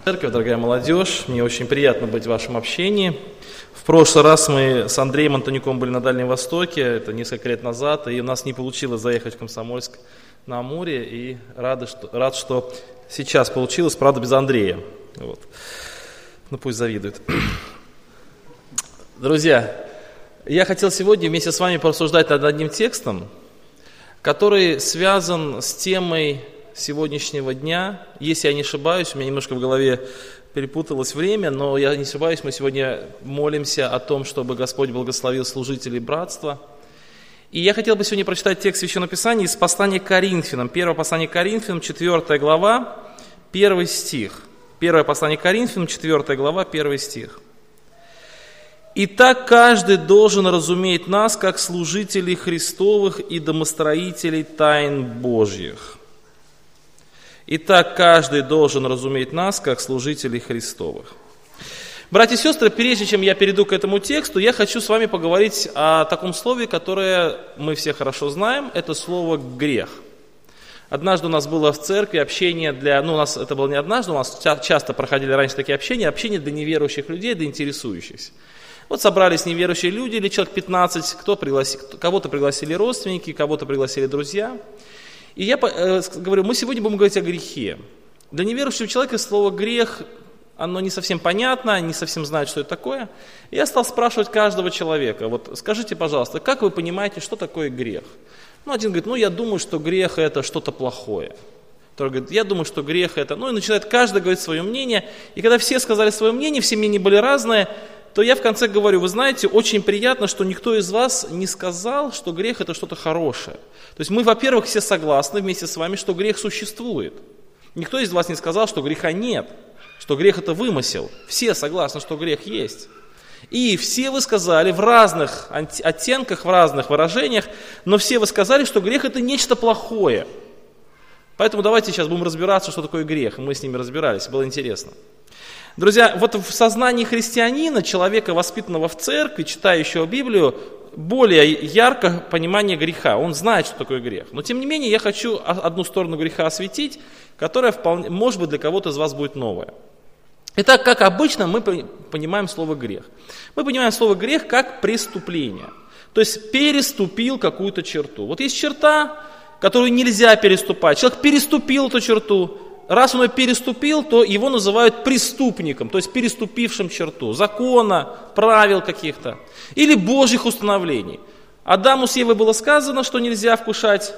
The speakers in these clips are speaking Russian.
Церковь, дорогая молодежь, мне очень приятно быть в вашем общении. В прошлый раз мы с Андреем Антонюком были на Дальнем Востоке, это несколько лет назад, и у нас не получилось заехать в Комсомольск-на-Амуре, и рад, что сейчас получилось, правда, без Андрея. Вот. Ну, пусть завидует. Друзья, я хотел сегодня вместе с вами порассуждать над одним текстом, который связан с темой сегодняшнего дня. Если я не ошибаюсь, у меня немножко в голове перепуталось время, но я не ошибаюсь, мы сегодня молимся о том, чтобы Господь благословил служителей братства. И я хотел бы сегодня прочитать текст Священного Писания из послания к Коринфянам. Первое послание к Коринфянам, 4 глава, 1 стих. Первое послание к Коринфянам, 4 глава, 1 стих. «Итак, каждый должен разуметь нас, как служителей Христовых и домостроителей тайн Божьих». Итак, каждый должен разуметь нас, как служителей Христовых. Братья и сестры, прежде чем я перейду к этому тексту, я хочу с вами поговорить о таком слове, которое мы все хорошо знаем, это слово «грех». Однажды у нас было в церкви общение у нас это было не однажды, у нас часто проходили раньше такие общения для неверующих людей, для интересующихся. Вот собрались неверующие люди, или человек 15, кого-то пригласили родственники, кого-то пригласили друзья. И я говорю, мы сегодня будем говорить о грехе. Для неверующего человека слово «грех», оно не совсем понятно, не совсем знает, что это такое. И я стал спрашивать каждого человека, вот скажите, пожалуйста, как вы понимаете, что такое грех? Один говорит, я думаю, что грех это что-то плохое. Второй говорит, я думаю, что грех это... И начинает каждый говорить свое мнение. И когда все сказали свое мнение, все мнения были разные, то я в конце говорю, вы знаете, очень приятно, что никто из вас не сказал, что грех это что-то хорошее. То есть мы, во-первых, все согласны вместе с вами, что грех существует. Никто из вас не сказал, что греха нет, что грех это вымысел. Все согласны, что грех есть. И все вы сказали в разных оттенках, в разных выражениях, но все вы сказали, что грех это нечто плохое. Поэтому давайте сейчас будем разбираться, что такое грех. Мы с ними разбирались, было интересно. Друзья, вот в сознании христианина, человека, воспитанного в церкви, читающего Библию, более ярко понимание греха. Он знает, что такое грех. Но тем не менее, я хочу одну сторону греха осветить, которая, вполне, может быть, для кого-то из вас будет новая. Итак, как обычно, мы понимаем слово «грех». Мы понимаем слово «грех» как преступление. То есть переступил какую-то черту. Вот есть черта, которую нельзя переступать. Человек переступил эту черту. Раз он ее переступил, то его называют преступником, то есть переступившим черту закона, правил каких-то или Божьих установлений. Адаму с Евой было сказано, что нельзя вкушать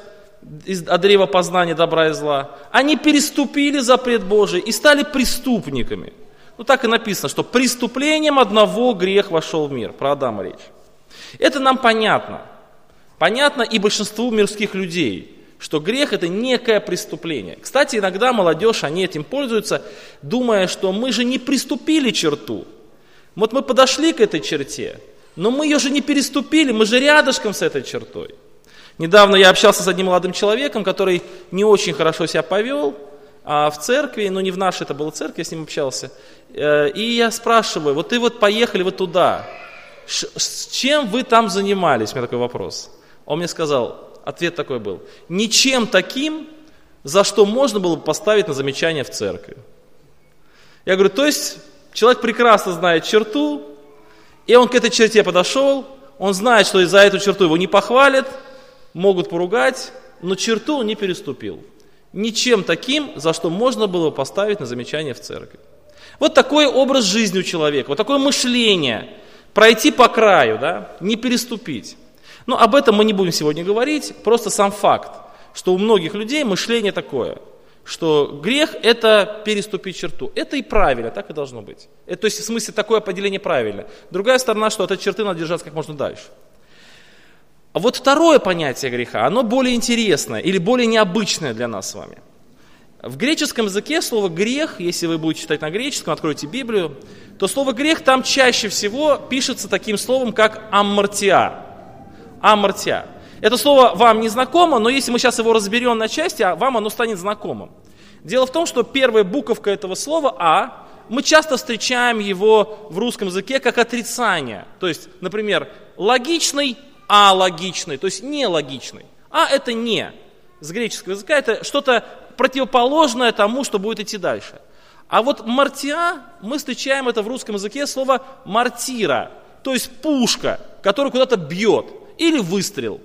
от древа познания добра и зла. Они переступили запрет Божий и стали преступниками. Так и написано, что преступлением одного грех вошел в мир. Про Адама речь. Это нам понятно. Понятно и большинству мирских людей, что грех это некое преступление. Кстати, иногда молодежь, они этим пользуются, думая, что мы же не приступили черту. Вот мы подошли к этой черте, но мы ее же не переступили, мы же рядышком с этой чертой. Недавно я общался с одним молодым человеком, который не очень хорошо себя повел в церкви, но не в нашей, это была церковь, я с ним общался. И я спрашиваю, вот ты поехали туда, с чем вы там занимались? У меня такой вопрос. Он мне сказал, ответ такой был, ничем таким, за что можно было бы поставить на замечание в церкви. Я говорю, то есть человек прекрасно знает черту, и он к этой черте подошел, он знает, что за эту черту его не похвалят, могут поругать, но черту он не переступил. Ничем таким, за что можно было бы поставить на замечание в церкви. Вот такой образ жизни у человека, вот такое мышление, пройти по краю, не переступить. Но об этом мы не будем сегодня говорить, просто сам факт, что у многих людей мышление такое, что грех это переступить черту. Это и правильно, так и должно быть. То есть в смысле такое определение правильно. Другая сторона, что от этой черты надо держаться как можно дальше. А вот второе понятие греха, оно более интересное или более необычное для нас с вами. В греческом языке слово «грех», если вы будете читать на греческом, откройте Библию, то слово «грех» там чаще всего пишется таким словом, как «аммартия». Аммартия. Это слово вам не знакомо, но если мы сейчас его разберем на части, вам оно станет знакомым. Дело в том, что первая буковка этого слова «а», мы часто встречаем его в русском языке как отрицание. То есть, например, логичный, алогичный, то есть нелогичный. А это не. С греческого языка это что-то противоположное тому, что будет идти дальше. А вот мартия, мы встречаем это в русском языке слово мортира, то есть пушка, которая куда-то бьет, или выстрел.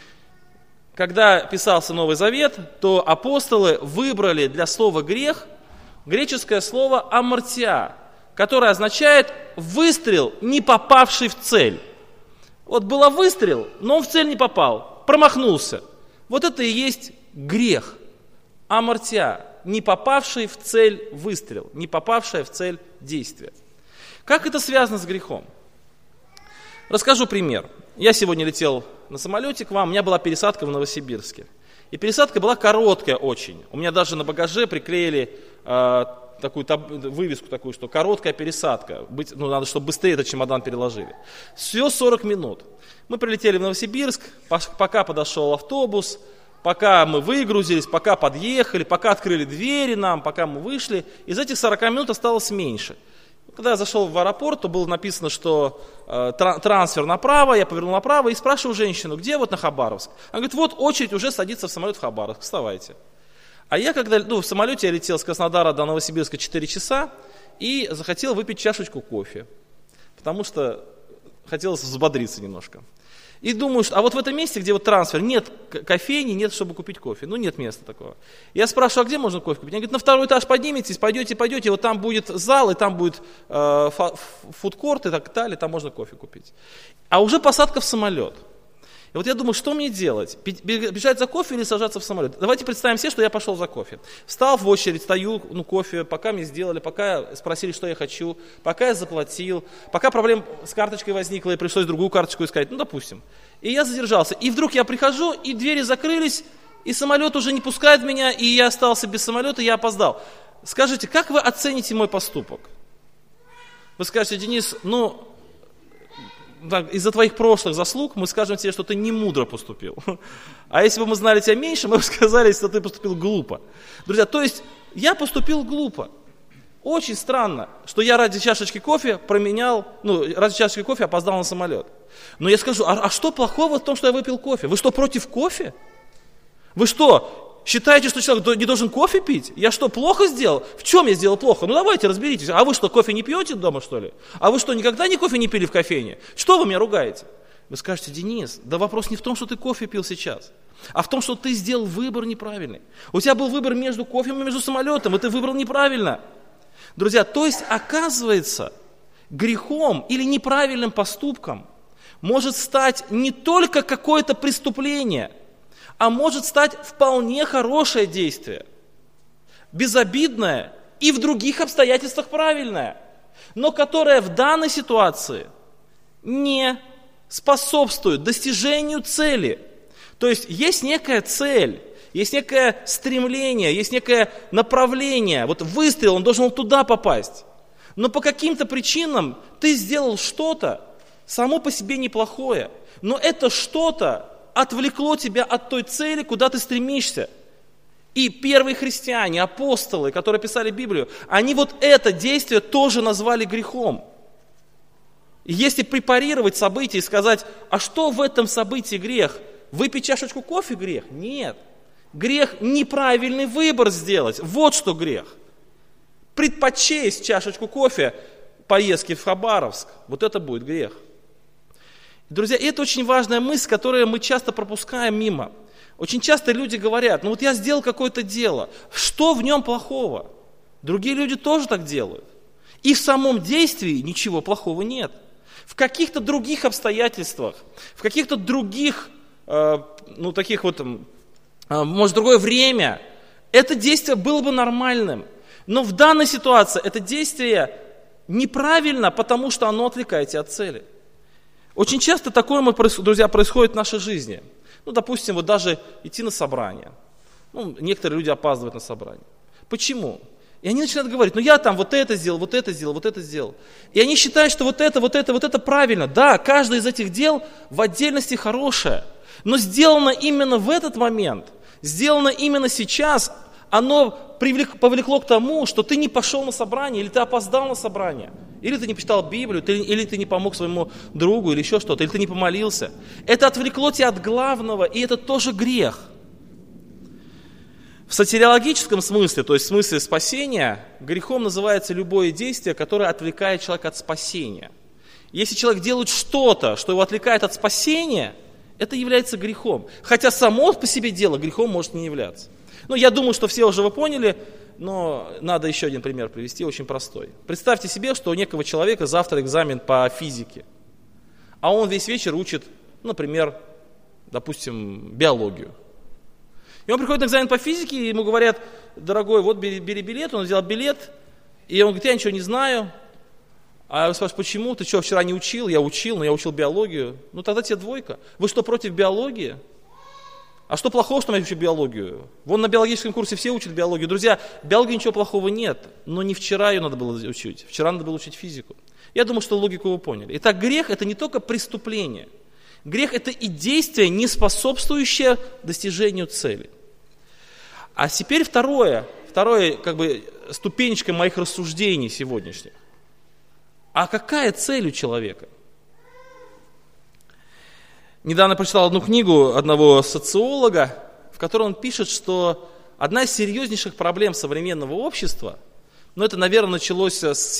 Когда писался Новый Завет, то апостолы выбрали для слова грех греческое слово амартия, которое означает выстрел, не попавший в цель. Вот был выстрел, но он в цель не попал, промахнулся. Вот это и есть грех. Амартия, не попавший в цель выстрел, не попавшее в цель действие. Как это связано с грехом? Расскажу пример. Я сегодня летел на самолете к вам, у меня была пересадка в Новосибирске. И пересадка была короткая очень. У меня даже на багаже приклеили такую вывеску такую, что короткая пересадка. Надо, чтобы быстрее этот чемодан переложили. Всего 40 минут. Мы прилетели в Новосибирск, пока подошел автобус, пока мы выгрузились, пока подъехали, пока открыли двери нам, пока мы вышли. Из этих 40 минут осталось меньше. Когда я зашел в аэропорт, то было написано, что трансфер направо, я повернул направо и спрашиваю женщину, где вот на Хабаровск? Она говорит, вот очередь уже садится в самолет в Хабаровск, вставайте. А я когда, в самолете я летел с Краснодара до Новосибирска 4 часа и захотел выпить чашечку кофе, потому что хотелось взбодриться немножко. И думаю, что, а вот в этом месте, где вот трансфер, нет кофейни, нет, чтобы купить кофе. Нет места такого. Я спрашиваю, а где можно кофе купить? Они говорят, на второй этаж подниметесь, пойдете, вот там будет зал, и там будет фудкорт и так далее, там можно кофе купить. А уже посадка в самолет. И вот я думаю, что мне делать? Бежать за кофе или сажаться в самолет? Давайте представим себе, что я пошел за кофе. Встал в очередь, стою, кофе, пока мне сделали, пока спросили, что я хочу, пока я заплатил, пока проблема с карточкой возникла и пришлось другую карточку искать, допустим. И я задержался. И вдруг я прихожу, и двери закрылись, и самолет уже не пускает меня, и я остался без самолета, и я опоздал. Скажите, как вы оцените мой поступок? Вы скажете, Денис, из-за твоих прошлых заслуг мы скажем тебе, что ты не мудро поступил. А если бы мы знали тебя меньше, мы бы сказали, что ты поступил глупо. Друзья, то есть я поступил глупо. Очень странно, что я ради чашечки кофе опоздал на самолет. Но я скажу, а что плохого в том, что я выпил кофе? Вы что, против кофе? Вы что, считаете, что человек не должен кофе пить? Я что, плохо сделал? В чем я сделал плохо? Давайте разберитесь. А вы что, кофе не пьете дома, что ли? А вы что, никогда кофе не пили в кофейне? Что вы меня ругаете? Вы скажете, Денис, да вопрос не в том, что ты кофе пил сейчас, а в том, что ты сделал выбор неправильный. У тебя был выбор между кофе и между самолетом, и ты выбрал неправильно. Друзья, то есть, оказывается, грехом или неправильным поступком может стать не только какое-то преступление, а может стать вполне хорошее действие, безобидное и в других обстоятельствах правильное, но которое в данной ситуации не способствует достижению цели. То есть некая цель, есть некое стремление, есть некое направление. Вот выстрел, он должен туда попасть. Но по каким-то причинам ты сделал что-то само по себе неплохое, но это что-то отвлекло тебя от той цели, куда ты стремишься. И первые христиане, апостолы, которые писали Библию, они вот это действие тоже назвали грехом. И если препарировать события и сказать, а что в этом событии грех? Выпить чашечку кофе грех? Нет. Грех неправильный выбор сделать. Вот что грех. Предпочесть чашечку кофе поездки в Хабаровск. Вот это будет грех. Друзья, это очень важная мысль, которую мы часто пропускаем мимо. Очень часто люди говорят, вот я сделал какое-то дело, что в нем плохого? Другие люди тоже так делают. И в самом действии ничего плохого нет. В каких-то других обстоятельствах, в каких-то других, может, другое время, это действие было бы нормальным. Но в данной ситуации это действие неправильно, потому что оно отвлекает тебя от цели. Очень часто такое, друзья, происходит в нашей жизни. Допустим, вот даже идти на собрание. Некоторые люди опаздывают на собрание. Почему? И они начинают говорить, я там вот это сделал, вот это сделал, вот это сделал. И они считают, что вот это правильно. Да, каждое из этих дел в отдельности хорошее. Но сделано именно в этот момент, сделано именно сейчас, оно повлекло к тому, что ты не пошел на собрание, или ты опоздал на собрание, или ты не почитал Библию, или ты не помог своему другу, или еще что-то, или ты не помолился. Это отвлекло тебя от главного, и это тоже грех. В сотириологическом смысле, то есть в смысле спасения, грехом называется любое действие, которое отвлекает человека от спасения. Если человек делает что-то, что его отвлекает от спасения, это является грехом. Хотя само по себе дело грехом может не являться. Ну, я думаю, что все уже вы поняли, но надо еще один пример привести, очень простой. Представьте себе, что у некого человека завтра экзамен по физике, а он весь вечер учит, например, допустим, биологию. И он приходит на экзамен по физике, и ему говорят: дорогой, вот бери билет. Он взял билет, и он говорит: я ничего не знаю. А я спрашиваю: почему? Ты что, вчера не учил? Я учил, но я учил биологию. Ну тогда тебе 2. Вы что, против биологии? А что плохого, что я учу биологию? Вон на биологическом курсе все учат биологию. Друзья, в биологии ничего плохого нет, но не вчера ее надо было учить. Вчера надо было учить физику. Я думаю, что логику вы поняли. Итак, грех – это не только преступление. Грех – это и действие, не способствующее достижению цели. А теперь второе как бы ступенечка моих рассуждений сегодняшних. А какая цель у человека? Недавно прочитал одну книгу одного социолога, в которой он пишет, что одна из серьезнейших проблем современного общества, но это, наверное, началось с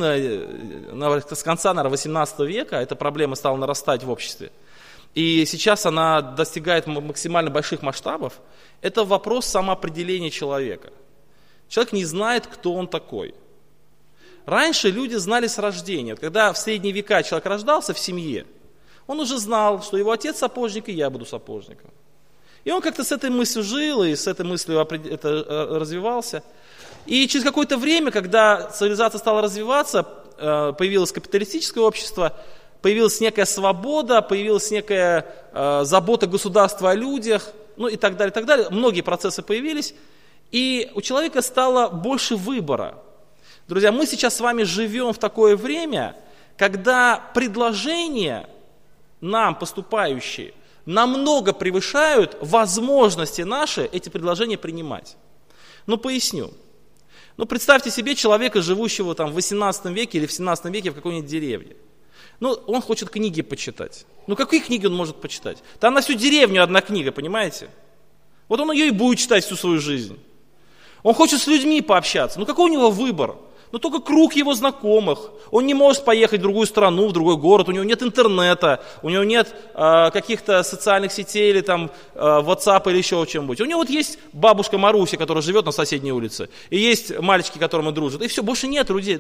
конца, наверное, 18 века, эта проблема стала нарастать в обществе, и сейчас она достигает максимально больших масштабов, это вопрос самоопределения человека. Человек не знает, кто он такой. Раньше люди знали с рождения. Когда в средние века человек рождался в семье, он уже знал, что его отец сапожник, и я буду сапожником. И он как-то с этой мыслью жил, и с этой мыслью развивался. И через какое-то время, когда цивилизация стала развиваться, появилось капиталистическое общество, появилась некая свобода, появилась некая забота государства о людях, ну и так далее, так далее. Многие процессы появились, и у человека стало больше выбора. Друзья, мы сейчас с вами живем в такое время, когда предложения нам поступающие намного превышают возможности наши эти предложения принимать. Ну, поясню. Ну, представьте себе человека, живущего там в 18 веке или в 17 веке в какой-нибудь деревне. Ну, он хочет книги почитать. Ну, какие книги он может почитать? Там на всю деревню одна книга, понимаете? Вот он ее и будет читать всю свою жизнь. Он хочет с людьми пообщаться. Ну, какой у него выбор? Но только круг его знакомых. Он не может поехать в другую страну, в другой город, у него нет интернета, у него нет каких-то социальных сетей или там WhatsApp или еще чем-нибудь. У него вот есть бабушка Маруся, которая живет на соседней улице, и есть мальчики, которым он дружит, и все, больше нет других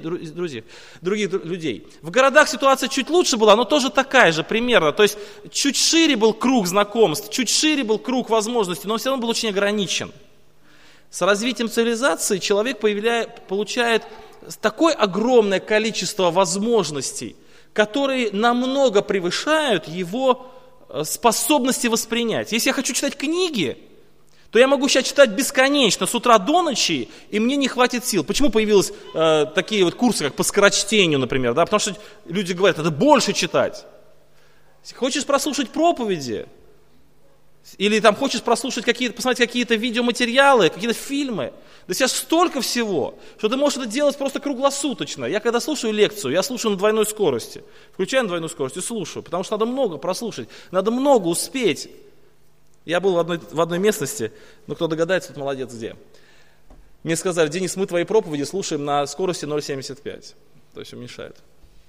людей. В городах ситуация чуть лучше была, но тоже такая же примерно. То есть чуть шире был круг знакомств, чуть шире был круг возможностей, но он все равно был очень ограничен. С развитием цивилизации человек получает такое огромное количество возможностей, которые намного превышают его способности воспринять. Если я хочу читать книги, то я могу сейчас читать бесконечно, с утра до ночи, и мне не хватит сил. Почему появились такие вот курсы, как по скорочтению, например? Да? Потому что люди говорят, надо больше читать. Хочешь прослушать проповеди? Или там хочешь посмотреть какие-то видеоматериалы, какие-то фильмы. Да сейчас столько всего, что ты можешь это делать просто круглосуточно. Я когда слушаю лекцию, я слушаю на двойной скорости. Включаю на двойную скорость и слушаю, потому что надо много прослушать, надо много успеть. Я был в одной местности, но кто догадается, тот молодец где. Мне сказали: Денис, мы твои проповеди слушаем на скорости 0,75. То есть уменьшает.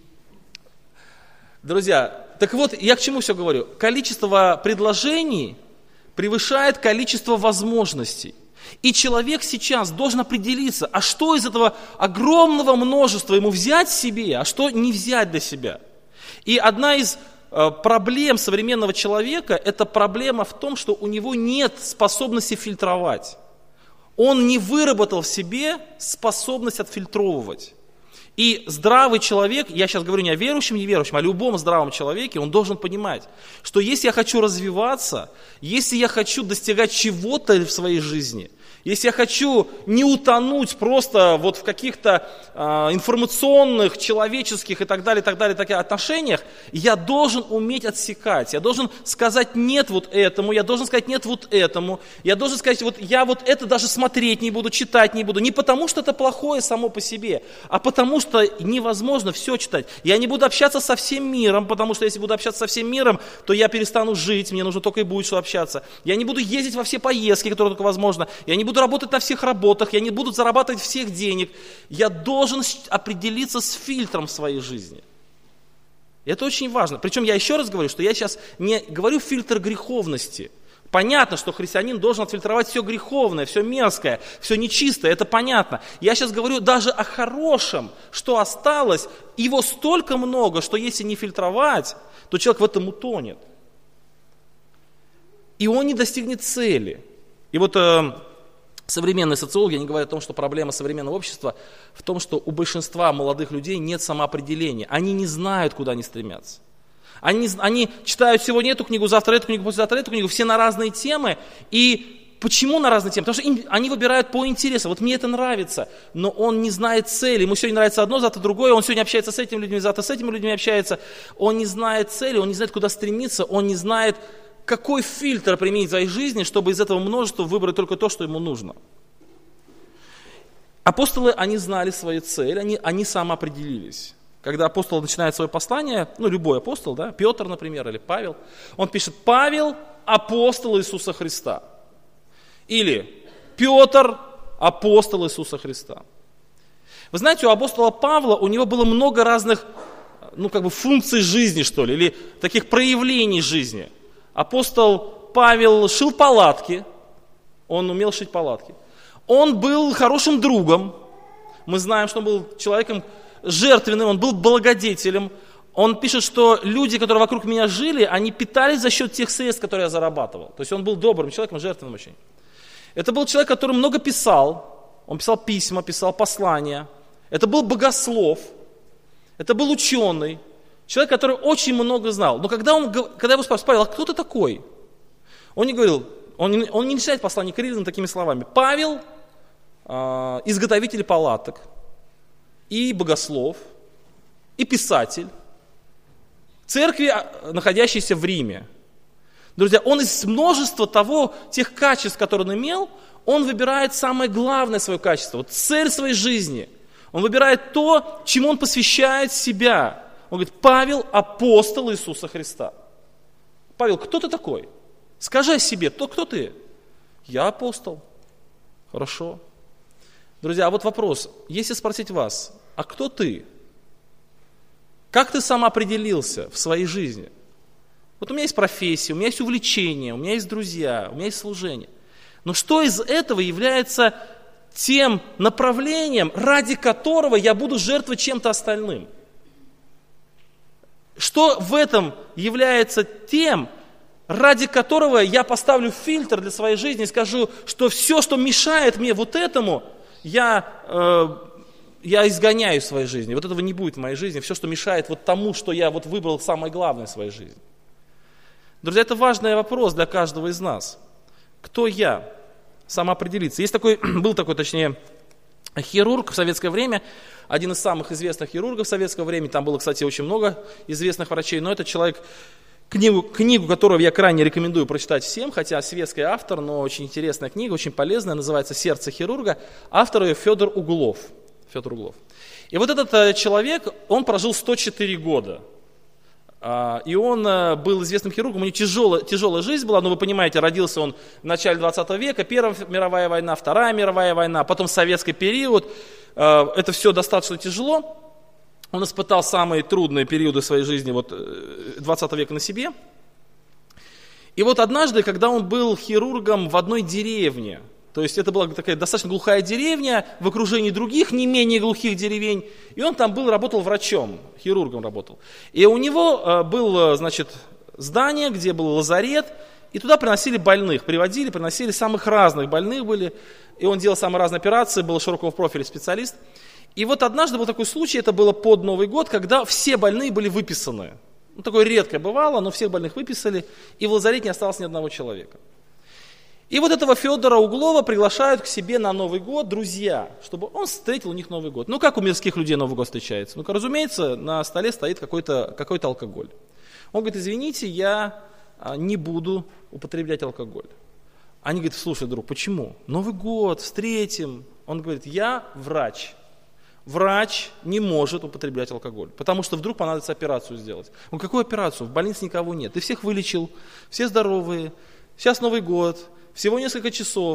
Друзья, так вот, я к чему все говорю? Количество предложений превышает количество возможностей. И человек сейчас должен определиться, а что из этого огромного множества ему взять себе, а что не взять для себя. И одна из проблем современного человека, это проблема в том, что у него нет способности фильтровать. Он не выработал в себе способность отфильтровывать. И здравый человек, я сейчас говорю не о верующем, неверующем, а о любом здравом человеке, он должен понимать, что если я хочу развиваться, если я хочу достигать чего-то в своей жизни, если я хочу не утонуть просто вот в каких-то информационных, человеческих и так далее, таких отношениях, я должен уметь отсекать, я должен сказать нет вот этому, я должен сказать нет вот этому, я должен сказать вот я вот это даже смотреть не буду, читать не буду, не потому что это плохое само по себе, а потому что невозможно все читать. Я не буду общаться со всем миром, потому что если буду общаться со всем миром, то я перестану жить, мне нужно только и будет что общаться. Я не буду ездить во все поездки, которые только возможно, я не буду работать на всех работах, я не буду зарабатывать всех денег. Я должен определиться с фильтром в своей жизни. И это очень важно. Причем я еще раз говорю, что я сейчас не говорю фильтр греховности. Понятно, что христианин должен отфильтровать все греховное, все мерзкое, все нечистое, это понятно. Я сейчас говорю даже о хорошем, что осталось, его столько много, что если не фильтровать, то человек в этом утонет. И он не достигнет цели. И вот современные социологи, они говорят о том, что проблема современного общества в том, что у большинства молодых людей нет самоопределения. Они не знают, куда они стремятся. Они читают сегодня эту книгу, завтра эту книгу, послезавтра эту книгу, все на разные темы. И почему на разные темы? Потому что они выбирают по интересам. Вот мне это нравится, но он не знает цели. Ему сегодня нравится одно, завтра другое. Он сегодня общается с этими людьми, завтра с этими людьми общается. Он не знает цели, он не знает, куда стремиться, он не знает, какой фильтр применить в своей жизни, чтобы из этого множества выбрать только то, что ему нужно. Апостолы, они знали свою цель, они самоопределились. Когда апостол начинает свое послание, любой апостол, да, Петр, например, или Павел, он пишет: Павел, апостол Иисуса Христа. Или Петр, апостол Иисуса Христа. Вы знаете, у апостола Павла, у него было много разных, функций жизни, что ли, или таких проявлений жизни. Апостол Павел шил палатки, он умел шить палатки. Он был хорошим другом, мы знаем, что он был человеком жертвенным, он был благодетелем. Он пишет, что люди, которые вокруг меня жили, они питались за счет тех средств, которые я зарабатывал. То есть он был добрым человеком, жертвенным очень. Это был человек, который много писал. Он писал письма, писал послания. Это был богослов. Это был ученый. Человек, который очень много знал. Но когда его спрашивали: Павел, а кто ты такой? Он не говорил, он не начинает послание к римлянам такими словами: Павел, изготовитель палаток, и богослов, и писатель, церкви, находящейся в Риме. Друзья, он из множества тех качеств, которые он имел, он выбирает самое главное свое качество, цель своей жизни. Он выбирает то, чему он посвящает себя. Он говорит: Павел, апостол Иисуса Христа. Павел, кто ты такой? Скажи о себе, кто ты? Я апостол. Хорошо. Друзья, а вот вопрос, если спросить вас: а кто ты? Как ты сам определился в своей жизни? Вот у меня есть профессия, у меня есть увлечение, у меня есть друзья, у меня есть служение. Но что из этого является тем направлением, ради которого я буду жертвовать чем-то остальным? Что в этом является тем, ради которого я поставлю фильтр для своей жизни и скажу, что все, что мешает мне вот этому, я изгоняю в своей жизни. Вот этого не будет в моей жизни. Все, что мешает вот тому, что я выбрал самое главное в своей жизни. Друзья, это важный вопрос для каждого из нас. Кто я? Самоопределиться. Был такой хирург в советское время, один из самых известных хирургов советского времени. Там было, кстати, очень много известных врачей, но этот человек, книгу которую я крайне рекомендую прочитать всем, хотя светский автор, но очень интересная книга, очень полезная, называется «Сердце хирурга». Автор ее Федор Углов. И вот этот человек, он прожил 104 года. И он был известным хирургом, у него тяжелая жизнь была, но вы понимаете, родился он в начале 20 века, Первая мировая война, Вторая мировая война, потом советский период. Это все достаточно тяжело. Он испытал самые трудные периоды своей жизни 20 века на себе. И вот однажды, когда он был хирургом в одной деревне, то есть это была такая достаточно глухая деревня в окружении других не менее глухих деревень, и он там работал врачом, хирургом работал. И у него было, здание, где был лазарет, и туда приносили больных, приносили самых разных больных были, и он делал самые разные операции, был широкого профиля специалист. И вот однажды был такой случай, это было под Новый год, когда все больные были выписаны. Такое редко бывало, но всех больных выписали, и в лазарете не осталось ни одного человека. И вот этого Федора Углова приглашают к себе на Новый год друзья, чтобы он встретил у них Новый год. Как у мирских людей Новый год встречается? Разумеется, на столе стоит какой-то алкоголь. Он говорит: извините, я не буду употреблять алкоголь. Они говорят: слушай, друг, почему? Новый год, встретим. Он говорит: я врач. Врач не может употреблять алкоголь, потому что вдруг понадобится операцию сделать. Он: какую операцию? В больнице никого нет. Ты всех вылечил, все здоровые, сейчас Новый год, всего несколько часов.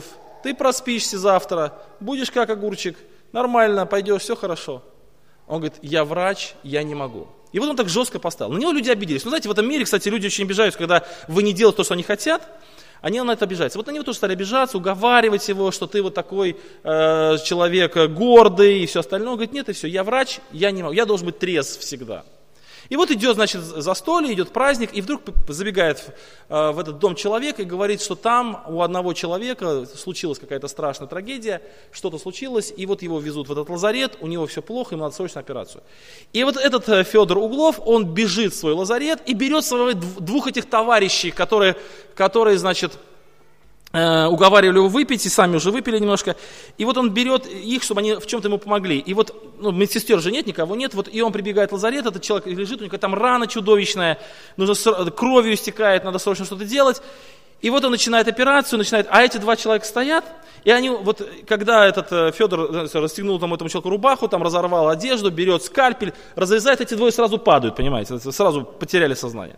ты проспишься завтра, будешь как огурчик, нормально, пойдешь, все хорошо. Он говорит, я врач, я не могу. И вот он так жестко поставил. На него люди обиделись. Ну, знаете, в этом мире, кстати, люди очень обижаются, когда вы не делаете то, что они хотят, они на это обижаются. Вот на него тоже стали обижаться, уговаривать его, что ты вот такой человек гордый и все остальное. Он говорит, нет, и все, я врач, я не могу, я должен быть трезв всегда. И вот идет, значит, застолье, идет праздник, и вдруг забегает в этот дом человек и говорит, что там у одного человека случилась какая-то страшная трагедия, что-то случилось, и вот его везут в этот лазарет, у него все плохо, ему надо срочно операцию. И вот этот Федор Углов, он бежит в свой лазарет и берет своих двух этих товарищей, которые, значит, уговаривали его выпить, и сами уже выпили немножко. И вот он берет их, чтобы они в чем-то ему помогли. И вот, медсестер же нет, никого нет, вот, и он прибегает в лазарет, этот человек лежит, у него там рана чудовищная, кровью истекает, надо срочно что-то делать. И вот он начинает операцию, а эти два человека стоят, и они, вот, когда этот Федор расстегнул там этому человеку рубаху, там разорвал одежду, берет скальпель, разрезает, эти двое сразу падают, понимаете, сразу потеряли сознание.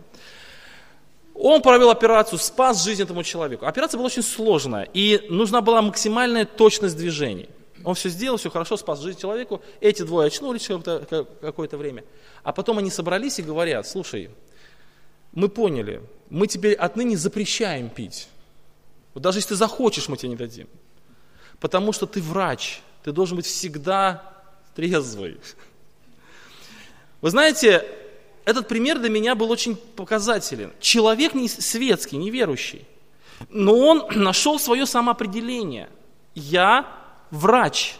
Он провел операцию, спас жизнь этому человеку. Операция была очень сложная, и нужна была максимальная точность движений. Он все сделал, все хорошо, спас жизнь человеку. Эти двое очнулись какое-то время. А потом они собрались и говорят, слушай, мы поняли, мы теперь отныне запрещаем пить. Вот даже если ты захочешь, мы тебе не дадим. Потому что ты врач, ты должен быть всегда трезвый. Вы знаете, этот пример для меня был очень показателен. Человек не светский, неверующий, но он нашел свое самоопределение. Я врач.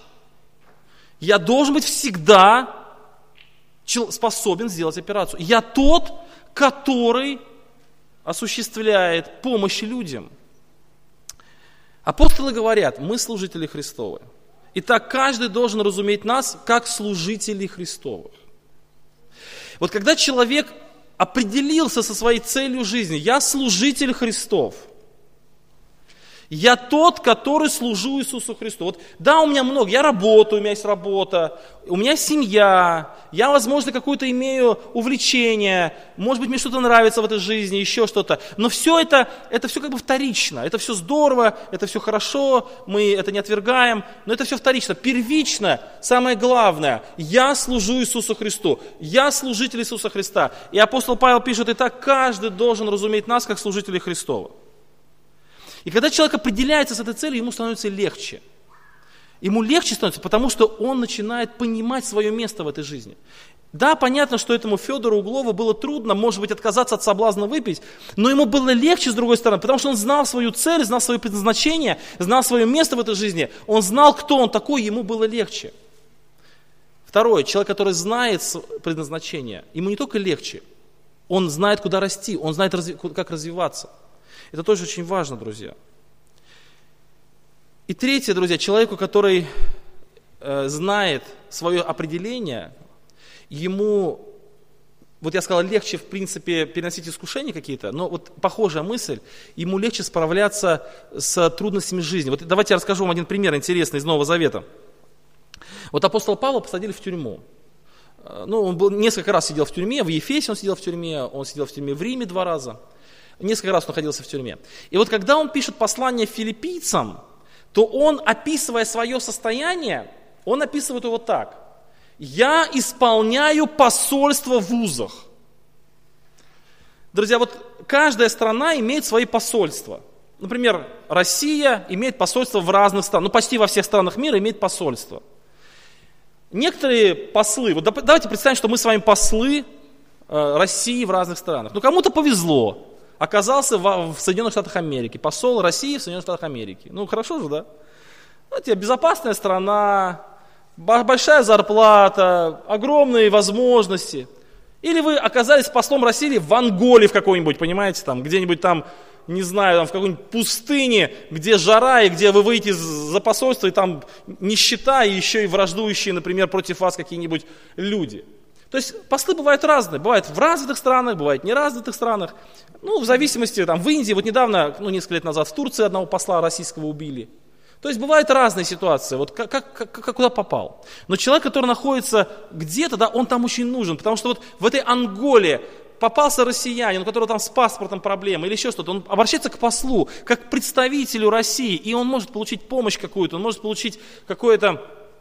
Я должен быть всегда способен сделать операцию. Я тот, который осуществляет помощь людям. Апостолы говорят, мы служители Христовы. Итак, каждый должен разуметь нас как служителей Христовых. Вот когда человек определился со своей целью жизни, я служитель Христов, я тот, который служу Иисусу Христу. Вот, да, у меня много, я работаю, у меня есть работа, у меня семья, я, возможно, какое-то имею увлечение, может быть, мне что-то нравится в этой жизни, еще что-то. Но все это все как бы вторично, это все здорово, это все хорошо, мы это не отвергаем, но это все вторично. Первично, самое главное, я служу Иисусу Христу, я служитель Иисуса Христа. И апостол Павел пишет, итак, каждый должен разуметь нас, как служителей Христова. И когда человек определяется с этой целью, ему становится легче. Ему легче становится, потому что он начинает понимать свое место в этой жизни. Да, понятно, что этому Федору Углову было трудно, может быть, отказаться от соблазна выпить, но ему было легче, с другой стороны, потому что он знал свою цель, знал свое предназначение, знал свое место в этой жизни, он знал, кто он такой, ему было легче. Второе, человек, который знает предназначение, ему не только легче, он знает, куда расти, он знает, как развиваться. Это тоже очень важно, друзья. И третье, друзья, человеку, который знает свое определение, ему, вот я сказал, легче, в принципе, переносить искушения какие-то, но вот похожая мысль, ему легче справляться с трудностями жизни. Вот давайте я расскажу вам один пример интересный из Нового Завета. Вот апостола Павла посадили в тюрьму. Он несколько раз сидел в тюрьме, в Ефесе он сидел в тюрьме в Риме 2 раза. Несколько раз он находился в тюрьме. И вот когда он пишет послание филиппийцам, то он, описывая свое состояние, он описывает его так. Я исполняю посольство в вузах. Друзья, вот каждая страна имеет свои посольства. Например, Россия имеет посольство в разных странах, почти во всех странах мира имеет посольство. Некоторые послы, вот давайте представим, что мы с вами послы России в разных странах. Кому-то повезло. Оказался в Соединенных Штатах Америки. Посол России в Соединенных Штатах Америки. Хорошо же, да? Знаете, безопасная страна, большая зарплата, огромные возможности. Или вы оказались послом России в Анголе в какой-нибудь, понимаете, там, где-нибудь там, не знаю, там, в какой-нибудь пустыне, где жара, и где вы выйдете за посольство, и там нищета, и еще и враждующие, например, против вас какие-нибудь люди. То есть послы бывают разные, бывают в развитых странах, бывают в неразвитых странах. В зависимости, в Индии, вот недавно, несколько лет назад в Турции одного посла российского убили. То есть бывают разные ситуации, вот как куда попал. Но человек, который находится где-то, он там очень нужен, потому что вот в этой Анголе попался россиянин, у которого там с паспортом проблемы или еще что-то, он обращается к послу, как к представителю России, и он может получить помощь какую-то, он может получить какую-то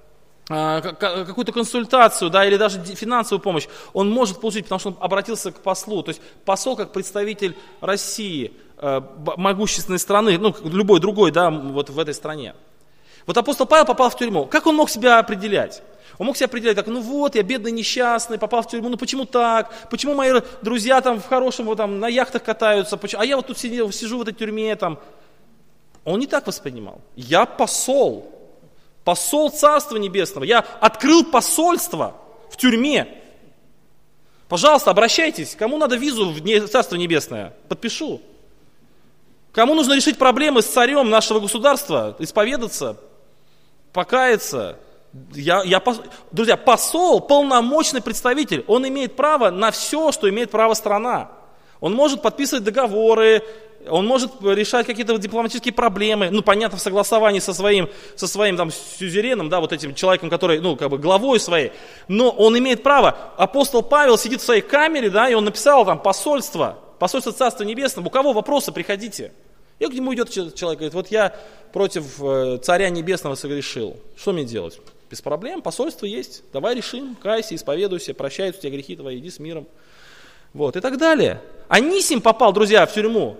консультацию, да, или даже финансовую помощь, он может получить, потому что он обратился к послу. То есть посол как представитель России, могущественной страны, ну, любой другой, да, вот в этой стране. Вот апостол Павел попал в тюрьму. Как он мог себя определять? Он мог себя определять так: ну вот, я бедный, несчастный, попал в тюрьму, ну почему так? Почему мои друзья там в хорошем, вот, там, на яхтах катаются, а я вот тут сижу в этой тюрьме там. Он не так воспринимал. Я посол Царства Небесного, я открыл посольство в тюрьме. Пожалуйста, обращайтесь, кому надо визу в Царство Небесное, подпишу. Кому нужно решить проблемы с царем нашего государства, исповедаться, покаяться. Друзья, посол, полномочный представитель, он имеет право на все, что имеет право страна. Он может подписывать договоры, он может решать какие-то дипломатические проблемы, ну, понятно, в согласовании со своим там сюзереном, да, вот этим человеком, который, ну, как бы главой своей, но он имеет право. Апостол Павел сидит в своей камере, да, и он написал там посольство Царства Небесного, у кого вопросы, приходите. И к нему идет человек, говорит: вот я против Царя Небесного согрешил, что мне делать? Без проблем, посольство есть, давай решим, кайся, исповедуйся, прощаются у тебя грехи твои, иди с миром. Вот, и так далее. Анисим попал, друзья, в тюрьму.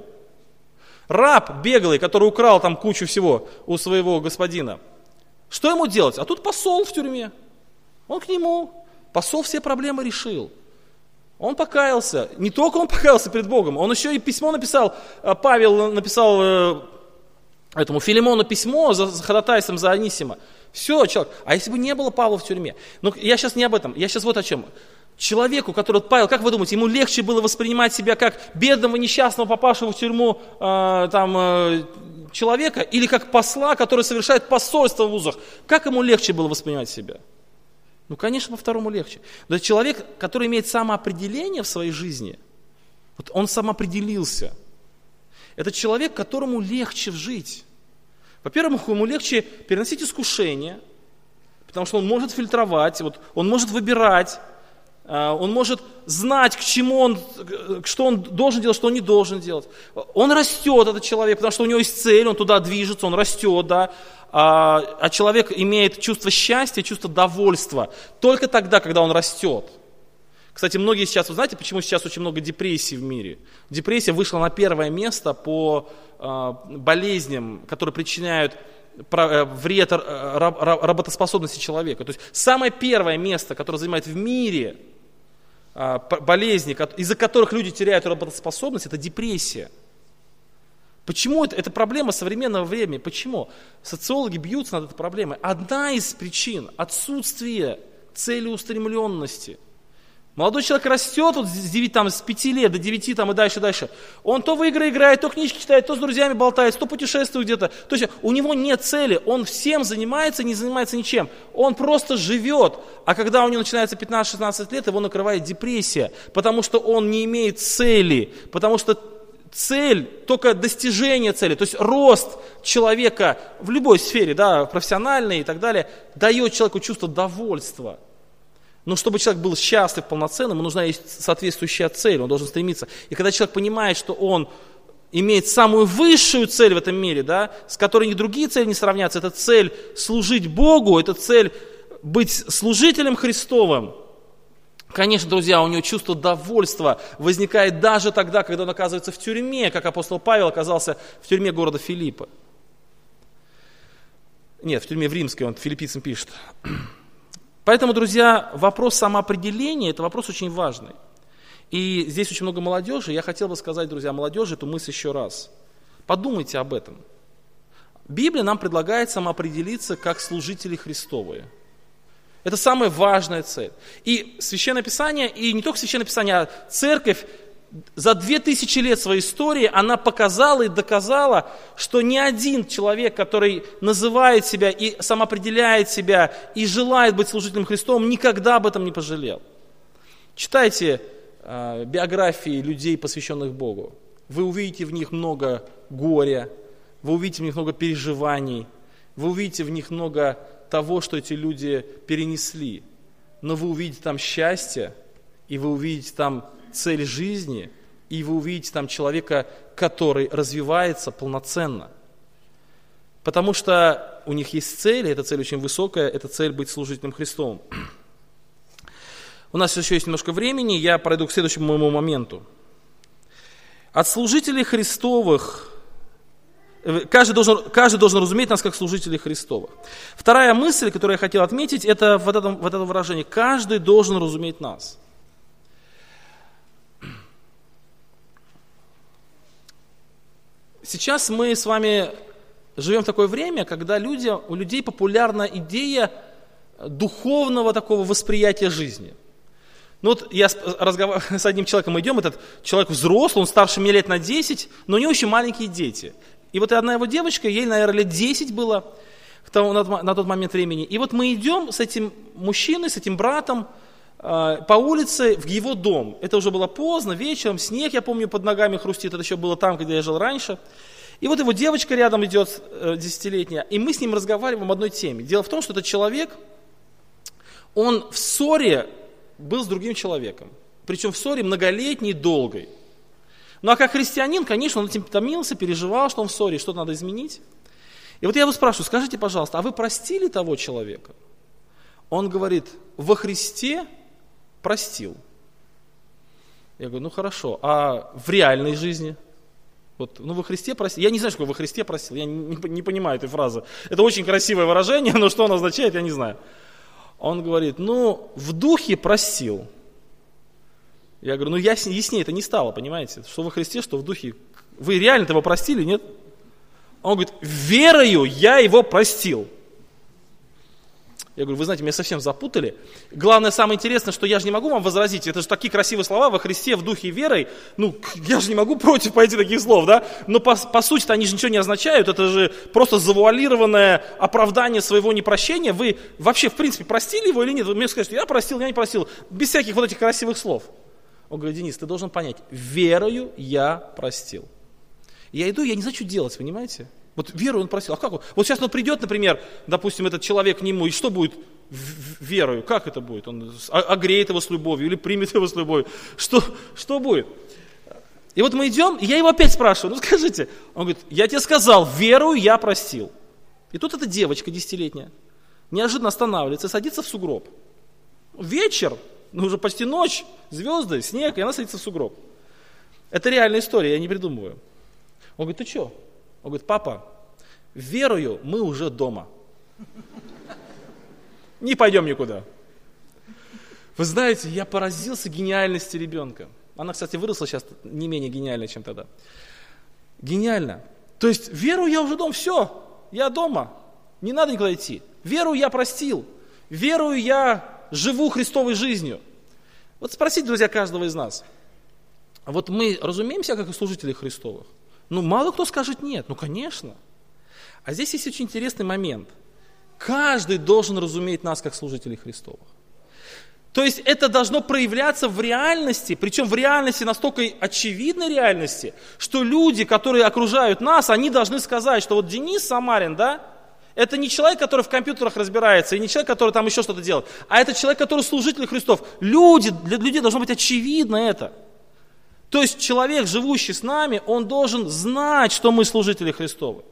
Раб беглый, который украл там кучу всего у своего господина. Что ему делать? А тут посол в тюрьме. Он к нему. Посол все проблемы решил. Он покаялся. Не только он покаялся перед Богом, он еще и письмо написал. Павел написал этому Филимону письмо за ходатайством за Анисима. Все, человек. А если бы не было Павла в тюрьме? Но я сейчас не об этом. Я сейчас вот о чем. Человеку, который Павел, как вы думаете, ему легче было воспринимать себя как бедного, несчастного, попавшего в тюрьму человека, или как посла, который совершает посольство в вузах? Как ему легче было воспринимать себя? Ну, конечно, по второму легче. Но это человек, который имеет самоопределение в своей жизни. Вот он самоопределился. Это человек, которому легче жить. Во-первых, ему легче переносить искушения, потому что он может фильтровать, вот, он может выбирать, он может знать, что он должен делать, что он не должен делать. Он растет, этот человек, потому что у него есть цель, он туда движется, он растет, да. А человек имеет чувство счастья, чувство довольства только тогда, когда он растет. Кстати, многие сейчас, вы знаете, почему сейчас очень много депрессий в мире? Депрессия вышла на первое место по болезням, которые причиняют вред работоспособности человека. То есть самое первое место, которое занимает в мире болезни, из-за которых люди теряют работоспособность, это депрессия. Почему это проблема современного времени? Почему? Социологи бьются над этой проблемой. Одна из причин – отсутствие целеустремленности. Молодой человек растет вот с 5 лет до 9 там, и дальше. Он то в игры играет, то книжки читает, то с друзьями болтает, то путешествует где-то. То есть у него нет цели, он всем занимается, не занимается ничем. Он просто живет. А когда у него начинается 15-16 лет, его накрывает депрессия, потому что он не имеет цели, потому что цель, только достижение цели, то есть рост человека в любой сфере, да, профессиональной и так далее, дает человеку чувство довольства. Но чтобы человек был счастлив, полноценным, ему нужна есть соответствующая цель, он должен стремиться. И когда человек понимает, что он имеет самую высшую цель в этом мире, да, с которой ни другие цели не сравнятся, это цель служить Богу, это цель быть служителем Христовым, конечно, друзья, у него чувство довольства возникает даже тогда, когда он оказывается в тюрьме, как апостол Павел оказался в тюрьме города Филиппа. Нет, в тюрьме в Римской, он филиппийцам пишет. Поэтому, друзья, вопрос самоопределения – это вопрос очень важный. И здесь очень много молодежи. Я хотел бы сказать, друзья, молодежи эту мысль еще раз. Подумайте об этом. Библия нам предлагает самоопределиться как служители Христовые. Это самая важная цель. И Священное Писание, и не только Священное Писание, а Церковь за 2000 лет своей истории, она показала и доказала, что ни один человек, который называет себя и самоопределяет себя, и желает быть служителем Христовым, никогда об этом не пожалел. Читайте биографии людей, посвященных Богу. Вы увидите в них много горя, вы увидите в них много переживаний, вы увидите в них много того, что эти люди перенесли. Но вы увидите там счастье, и вы увидите там цель жизни, и вы увидите там человека, который развивается полноценно. Потому что у них есть цель, и эта цель очень высокая, это цель быть служителем Христовым. У нас еще есть немножко времени, я пройду к следующему моему моменту. От служителей Христовых, каждый должен разуметь нас как служителей Христовых. Вторая мысль, которую я хотел отметить, это вот это выражение: каждый должен разуметь нас. Сейчас мы с вами живем в такое время, когда у людей популярна идея духовного такого восприятия жизни. Ну вот я разговариваю с одним человеком, мы идем, этот человек взрослый, он старше меня лет на 10, но у него еще маленькие дети. И вот одна его девочка, ей, наверное, лет 10 было на тот момент времени. И вот мы идем с этим мужчиной, с этим братом по улице в его дом. Это уже было поздно, вечером, снег, я помню, под ногами хрустит, это еще было там, где я жил раньше. И вот его девочка рядом идет, 10-летняя, и мы с ним разговариваем об одной теме. Дело в том, что этот человек, он в ссоре был с другим человеком. Причем в ссоре многолетней, долгой. Ну а как христианин, конечно, он этим томился, переживал, что он в ссоре, что-то надо изменить. И вот я его спрашиваю: скажите, пожалуйста, а вы простили того человека? Он говорит: во Христе простил. Я говорю: ну хорошо, а в реальной жизни? Вот, ну во Христе простил. Я не знаю, что такое во Христе простил, я не понимаю этой фразы. Это очень красивое выражение, но что оно означает, я не знаю. Он говорит: ну в духе простил. Я говорю: ну яснее это не стало, понимаете? Что во Христе, что в духе. Вы реально его простили, нет? Он говорит: верою я его простил. Я говорю: вы знаете, меня совсем запутали. Главное, самое интересное, что я же не могу вам возразить. Это же такие красивые слова: во Христе, в духе и верой. Ну, я же не могу против пойти таких слов, да? Но по сути-то они же ничего не означают. Это же просто завуалированное оправдание своего непрощения. Вы вообще, в принципе, простили его или нет? Вы мне скажете: я простил, я не простил. Без всяких вот этих красивых слов. Он говорит: Денис, ты должен понять, верою я простил. Я иду, я не знаю, что делать, понимаете? Вот верою он просил. А как? Вот сейчас он придет, например, допустим, этот человек к нему, и что будет верою? Как это будет? Он огреет его с любовью или примет его с любовью? Что будет? И вот мы идем, и я его опять спрашиваю: ну скажите. Он говорит: я тебе сказал, верою я простил. И тут эта девочка 10-летняя неожиданно останавливается и садится в сугроб. Вечер, ну уже почти ночь, звезды, снег, и она садится в сугроб. Это реальная история, я не придумываю. Он говорит: ты что? Он говорит: папа, верою мы уже дома. Не пойдем никуда. Вы знаете, я поразился гениальности ребенка. Она, кстати, выросла сейчас не менее гениальна, чем тогда. Гениально. То есть, верою я уже дома, все, я дома, не надо никуда идти. Верою я простил, верою я живу Христовой жизнью. Вот спросите, друзья, каждого из нас. Вот мы разумеем себя как служители Христовых? Ну, мало кто скажет нет, ну, конечно. А здесь есть очень интересный момент. Каждый должен разуметь нас как служителей Христовых. То есть это должно проявляться в реальности, причем в реальности настолько очевидной реальности, что люди, которые окружают нас, они должны сказать, что вот Денис Самарин, да, это не человек, который в компьютерах разбирается, и не человек, который там еще что-то делает, а это человек, который служитель Христов. Для людей должно быть очевидно это. То есть человек, живущий с нами, он должен знать, что мы служители Христовы.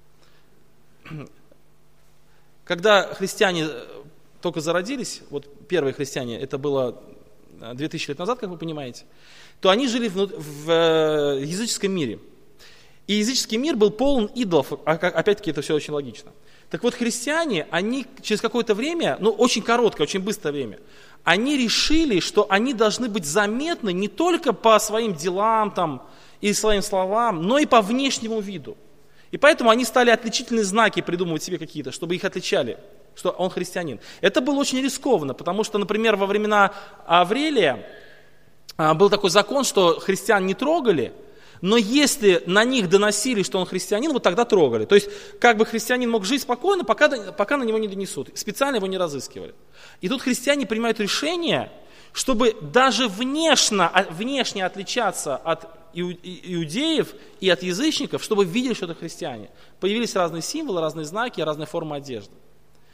Когда христиане только зародились, вот первые христиане, это было 2000 лет назад, как вы понимаете, то они жили в языческом мире. И языческий мир был полон идолов, опять-таки это все очень логично. Так вот, христиане, они через какое-то время, ну очень короткое, очень быстрое время, они решили, что они должны быть заметны не только по своим делам там, и своим словам, но и по внешнему виду. И поэтому они стали отличительные знаки придумывать себе какие-то, чтобы их отличали, что он христианин. Это было очень рискованно, потому что, например, во времена Аврелия был такой закон, что христиан не трогали, но если на них доносили, что он христианин, вот тогда трогали. То есть, как бы христианин мог жить спокойно, пока на него не донесут. Специально его не разыскивали. И тут христиане принимают решение, чтобы даже внешне отличаться от иудеев и от язычников, чтобы видели, что это христиане. Появились разные символы, разные знаки, разные формы одежды.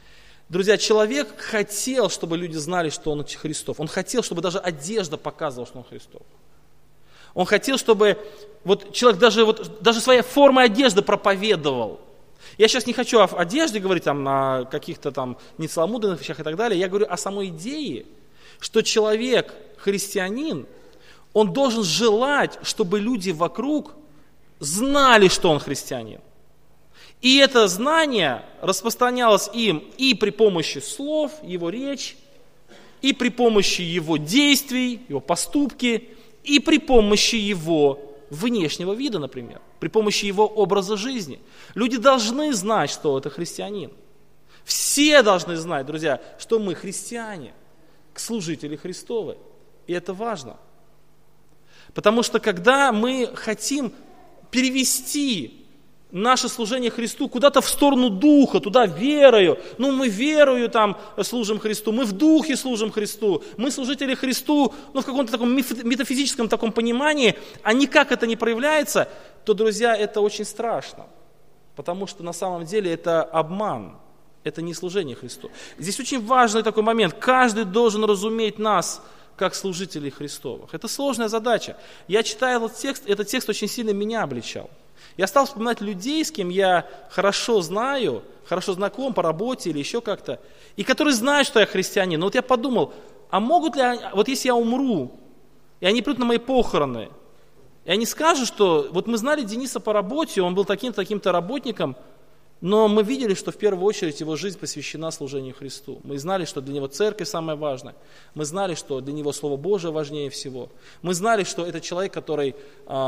Друзья, человек хотел, чтобы люди знали, что он Христов. Он хотел, чтобы даже одежда показывала, что он Христов. Он хотел, чтобы вот человек даже своей формой одежды проповедовал. Я сейчас не хочу о одежде говорить, там, о каких-то там нецеломудренных вещах и так далее. Я говорю о самой идее, что человек, христианин, он должен желать, чтобы люди вокруг знали, что он христианин. И это знание распространялось им и при помощи слов, его речь, и при помощи его действий, его поступки, и при помощи его внешнего вида, например, при помощи его образа жизни. Люди должны знать, что это христианин. Все должны знать, друзья, что мы христиане, служители Христовы. И это важно. Потому что когда мы хотим перевести наше служение Христу куда-то в сторону Духа, туда верою, мы верою там служим Христу, мы в Духе служим Христу, мы служители Христу, в каком-то таком метафизическом таком понимании, а никак это не проявляется, то, друзья, это очень страшно. Потому что на самом деле это обман, это не служение Христу. Здесь очень важный такой момент. Каждый должен разуметь нас как служителей Христовых. Это сложная задача. Я читая этот текст очень сильно меня обличал. Я стал вспоминать людей, с кем я хорошо знаю, хорошо знаком по работе или еще как-то, и которые знают, что я христианин. Но вот я подумал, а могут ли они, вот если я умру, и они придут на мои похороны, и они скажут, что вот мы знали Дениса по работе, он был таким-то, таким-то работником, но мы видели, что в первую очередь его жизнь посвящена служению Христу. Мы знали, что для него церковь самое важное. Мы знали, что для него Слово Божие важнее всего. Мы знали, что это человек, который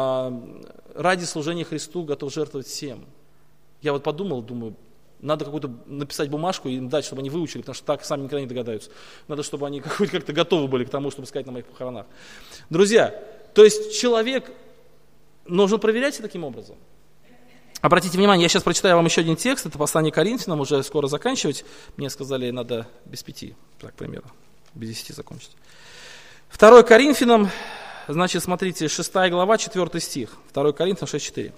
ради служения Христу готов жертвовать всем. Я вот подумал, думаю, надо какую-то написать бумажку и им дать, чтобы они выучили, потому что так сами никогда не догадаются. Надо, чтобы они как-то готовы были к тому, чтобы сказать на моих похоронах. Друзья, то есть человек нужно проверять таким образом. Обратите внимание, я сейчас прочитаю вам еще один текст, это послание к Коринфянам, уже скоро заканчивать. Мне сказали, надо без 5, так примерно, без 10 закончить. 2 Коринфянам, значит, смотрите, 6 глава, 4 стих. 2 Коринфянам 6:4.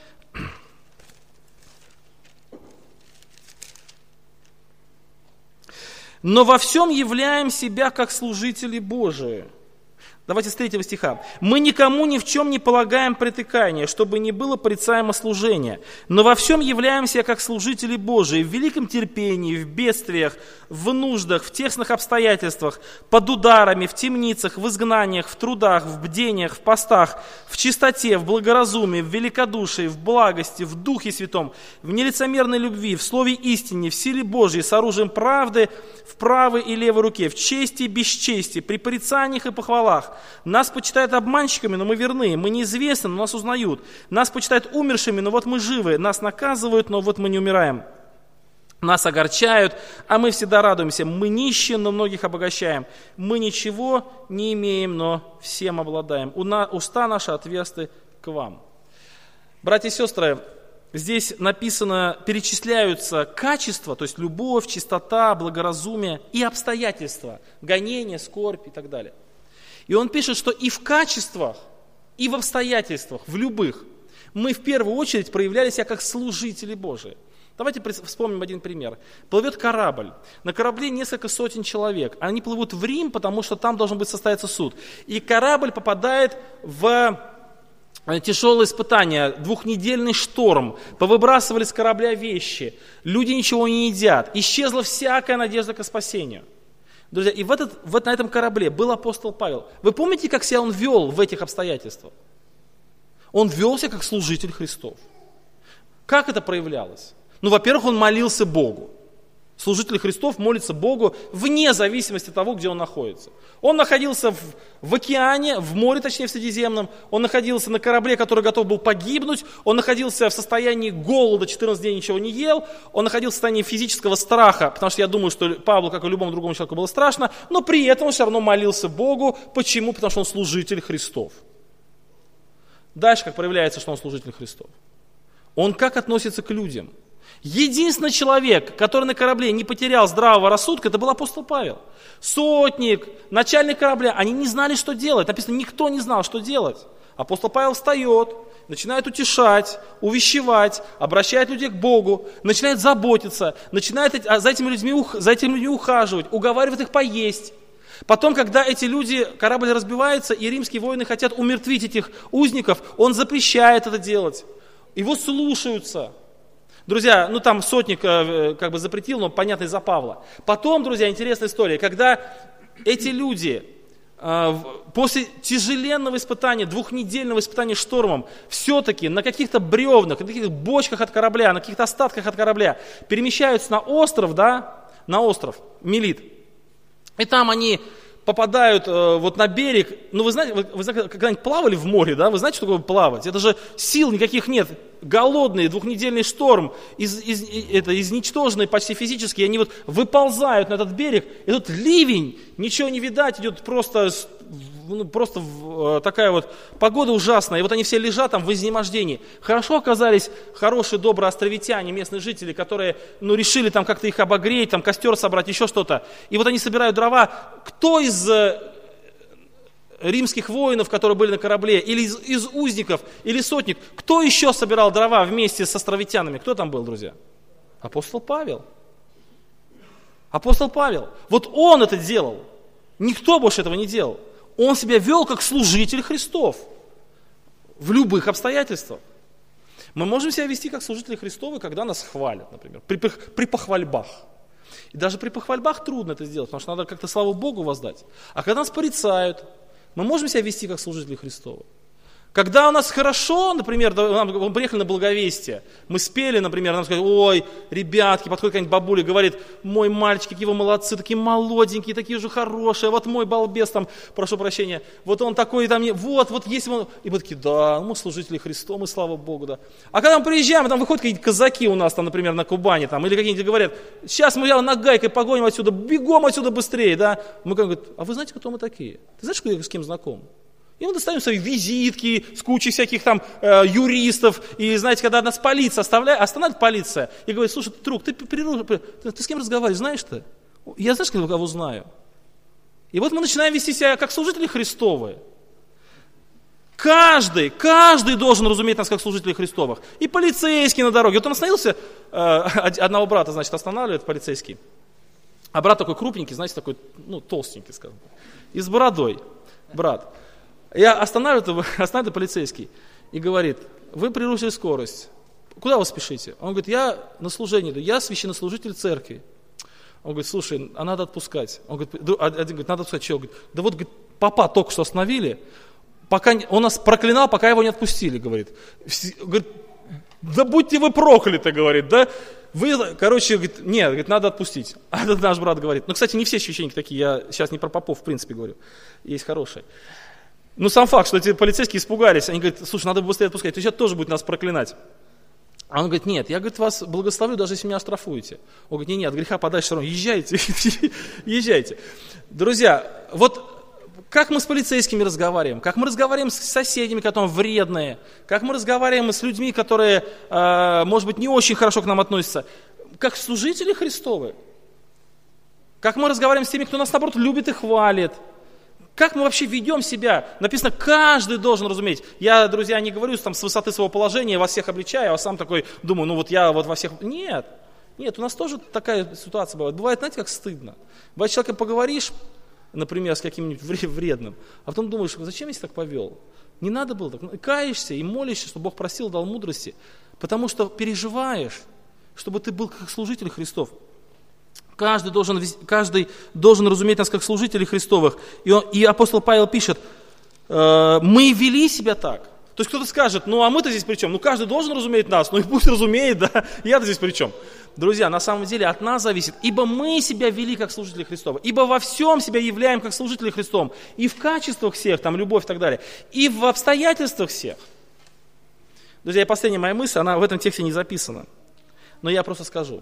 «Но во всем являем себя как служители Божии». Давайте с 3 стиха. «Мы никому ни в чем не полагаем притыкания, чтобы не было порицаемо служения, но во всем являемся как служители Божии, в великом терпении, в бедствиях, в нуждах, в тесных обстоятельствах, под ударами, в темницах, в изгнаниях, в трудах, в бдениях, в постах, в чистоте, в благоразумии, в великодушии, в благости, в Духе Святом, в нелицемерной любви, в слове истине, в силе Божьей, с оружием правды в правой и левой руке, в чести и бесчестии, при порицаниях и похвалах. Нас почитают обманщиками, но мы верны. Мы неизвестны, но нас узнают. Нас почитают умершими, но вот мы живы. Нас наказывают, но вот мы не умираем. Нас огорчают, а мы всегда радуемся. Мы нищие, но многих обогащаем. Мы ничего не имеем, но всем обладаем. Уста наши отверсты к вам». Братья и сестры, здесь написано, перечисляются качества, то есть любовь, чистота, благоразумие и обстоятельства, гонения, скорбь и так далее. И он пишет, что и в качествах, и в обстоятельствах, в любых, мы в первую очередь проявляли себя как служители Божии. Давайте вспомним один пример. Плывет корабль. На корабле несколько сотен человек. Они плывут в Рим, потому что там должен быть состояться суд. И корабль попадает в тяжелое испытание, 2-недельный шторм. Повыбрасывали с корабля вещи. Люди ничего не едят. Исчезла всякая надежда к спасению. Друзья, и на этом корабле был апостол Павел. Вы помните, как себя он вел в этих обстоятельствах? Он вел себя как служитель Христов. Как это проявлялось? Во-первых, он молился Богу. Служитель Христов молится Богу вне зависимости от того, где он находится. Он находился в океане, в море, точнее в Средиземном. Он находился на корабле, который готов был погибнуть. Он находился в состоянии голода, 14 дней ничего не ел. Он находился в состоянии физического страха, потому что я думаю, что Павлу, как и любому другому человеку, было страшно. Но при этом он все равно молился Богу. Почему? Потому что он служитель Христов. Дальше как проявляется, что он служитель Христов? Он как относится к людям? Единственный человек, который на корабле не потерял здравого рассудка, это был апостол Павел. Сотник, начальник корабля, они не знали, что делать. Написано, никто не знал, что делать. Апостол Павел встает, начинает утешать, увещевать, обращает людей к Богу, начинает заботиться, начинает за этими людьми ухаживать, уговаривает их поесть. Потом, когда эти люди, корабль разбивается, и римские воины хотят умертвить этих узников, он запрещает это делать. Его слушаются. Друзья, там сотник как бы запретил, но понятно из-за Павла. Потом, друзья, интересная история, когда эти люди после тяжеленного испытания, 2-недельного испытания штормом, все-таки на каких-то бревнах, на каких-то бочках от корабля, на каких-то остатках от корабля перемещаются на остров, на остров Мелит. И там они попадают на берег. Вы знаете, когда-нибудь плавали в море, да? Вы знаете, что такое плавать? Это же сил никаких нет. Голодный, 2-недельный шторм, изничтоженные почти физически, они выползают на этот берег, и тут ливень, ничего не видать, идет просто такая погода ужасная, и они все лежат там в изнемождении. Хорошо оказались хорошие, добрые островитяне, местные жители, которые решили там как-то их обогреть, там костер собрать, еще что-то. И они собирают дрова. Кто из римских воинов, которые были на корабле, или из узников, или сотник, кто еще собирал дрова вместе с островитянами? Кто там был, друзья? Апостол Павел. Апостол Павел. Он это делал. Никто больше этого не делал. Он себя вел как служитель Христов. В любых обстоятельствах. Мы можем себя вести как служители Христовы, когда нас хвалят, например, при похвальбах. И даже при похвальбах трудно это сделать, потому что надо как-то славу Богу воздать. А когда нас порицают, мы можем себя вести как служители Христовы. Когда у нас хорошо, например, мы приехали на благовестие, мы спели, например, нам сказали: ой, ребятки, подходит какая-нибудь бабуля и говорит: мой мальчик, какие вы молодцы, такие молоденькие, такие же хорошие, мой балбес там, прошу прощения, он такой там, если он... И мы такие: да, мы служители Христова, мы слава Богу, да. А когда мы приезжаем, там выходят какие-то казаки у нас, там, например, на Кубани, там, или какие-нибудь говорят: сейчас мы нагайкой погоним отсюда, бегом отсюда быстрее, да. Мы говорим: а вы знаете, кто мы такие? Ты знаешь, с кем знаком? И мы достаем свои визитки с кучей всяких там юристов. И знаете, когда нас полиция останавливает полиция и говорит: слушай, друг, ты с кем разговариваешь, знаешь-то? Я знаешь, кого знаю? И мы начинаем вести себя как служители Христовы. Каждый должен разуметь нас как служителей Христовых. И полицейский на дороге. Он остановился, одного брата, останавливает полицейский. А брат такой крупненький, знаете, такой, толстенький, скажем. И с бородой, брат. Я останавливает полицейский и говорит: вы превысили скорость, куда вы спешите? Он говорит: я на служение иду, я священнослужитель церкви. Он говорит: слушай, а надо отпускать. Он говорит: один говорит: надо отпускать. Чего? Говорит: да папа только что остановили, он нас проклинал, пока его не отпустили, говорит. Говорит: да будьте вы прокляты, говорит, да? Говорит, нет, говорит, надо отпустить. А этот наш брат говорит: кстати, не все священники такие, я сейчас не про попов в принципе говорю, есть хорошие. Сам факт, что эти полицейские испугались, они говорят: слушай, надо быстрее отпускать, то сейчас тоже будет нас проклинать. А он говорит: нет, я, говорит, вас благословлю, даже если меня оштрафуете. Он говорит: нет, от греха подальше все равно, езжайте, езжайте. Друзья, как мы с полицейскими разговариваем, как мы разговариваем с соседями, которые вредные, как мы разговариваем с людьми, которые, может быть, не очень хорошо к нам относятся, как служители Христовы. Как мы разговариваем с теми, кто нас, наоборот, любит и хвалит. Как мы вообще ведем себя? Написано, каждый должен разуметь. Я, друзья, не говорю с высоты своего положения, вас всех обличаю, а сам такой думаю, я во всех... Нет, у нас тоже такая ситуация бывает. Бывает, знаете, как стыдно. Бывает, с человеком поговоришь, например, с каким-нибудь вредным, а потом думаешь: зачем я себя так повел? Не надо было так. Каешься и молишься, чтобы Бог простил, дал мудрости, потому что переживаешь, чтобы ты был как служитель Христов. Каждый должен разуметь нас как служителей Христовых. И апостол Павел пишет: мы вели себя так. То есть кто-то скажет: а мы-то здесь при чем? Каждый должен разуметь нас, и пусть разумеет, да, я-то здесь при чем? Друзья, на самом деле от нас зависит, ибо мы себя вели как служители Христовы, ибо во всем себя являем как служители Христом, и в качествах всех, любовь и так далее, и в обстоятельствах всех. Друзья, и последняя моя мысль, она в этом тексте не записана, но я просто скажу.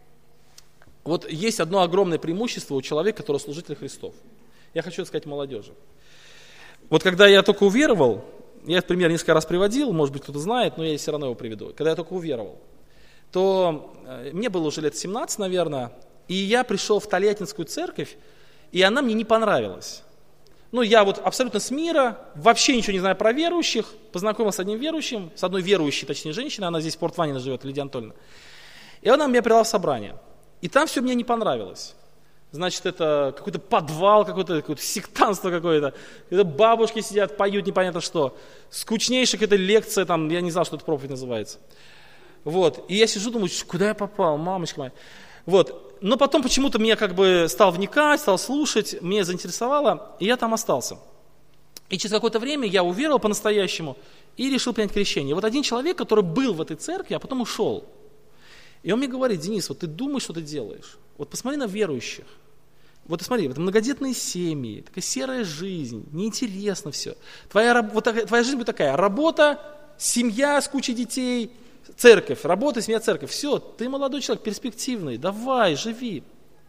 Есть одно огромное преимущество у человека, который служитель Христов. Я хочу это сказать молодежи. Когда я только уверовал, я этот пример несколько раз приводил, может быть, кто-то знает, но я все равно его приведу. Когда я только уверовал, то мне было уже лет 17, наверное, и я пришел в Тольяттинскую церковь, и она мне не понравилась. Ну, я вот абсолютно с мира, вообще ничего не знаю про верующих, познакомился с одним верующим, с одной верующей, точнее, женщиной, она здесь в Порт-Ваннино живет, Лидия Анатольевна. И она меня привела в собрание. И там все мне не понравилось. Значит, это какой-то подвал, какое-то сектантство какое-то. Это бабушки сидят, поют непонятно что. Скучнейшая какая-то лекция, там, я не знал, что это проповедь называется. Вот. И я сижу, думаю, куда я попал, мамочка моя. Вот. Но потом почему-то меня как бы стал вникать, стал слушать, меня заинтересовало, и я там остался. И через какое-то время я уверовал по-настоящему и решил принять крещение. И вот один человек, который был в этой церкви, а потом ушел. И он мне говорит: Денис, вот ты думаешь, что ты делаешь? Вот посмотри на верующих. Вот посмотри, это многодетные семьи, такая серая жизнь, неинтересно все. Твоя жизнь будет такая: работа, семья с кучей детей, церковь, работа, семья, церковь. Все, ты молодой человек, перспективный, давай, живи.